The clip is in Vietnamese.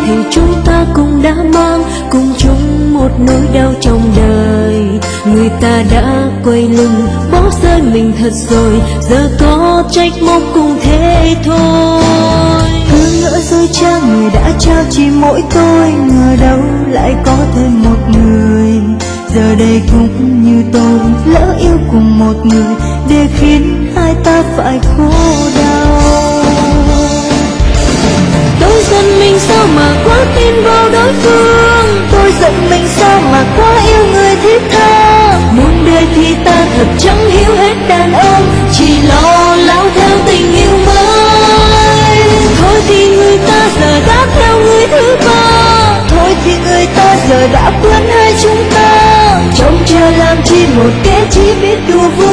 thì chúng ta cũng đã mang cùng chung một nỗi đau trong đời. Người ta đã quay lưng bỏ rơi mình thật rồi, giờ có trách móc cũng thế thôi. Cứ ngỡ rồi cha người đã trao chỉ mỗi tôi, ngờ đâu lại có thêm một người. Giờ đây cũng như tôi lỡ yêu cùng một người, để khiến hai ta phải khổ đau. Tôi giận mình sao mà quá tin vào đối phương, tôi giận mình sao mà quá yêu người thiết tha. muôn đời thì ta thật chẳng hiểu hết đàn ông, chỉ lo lao theo tình yêu mới. Thôi thì người ta giờ đã theo người thứ ba, thôi thì người ta giờ đã quên hai chúng ta. trông chờ làm chi một kẻ chỉ biết đùa vui.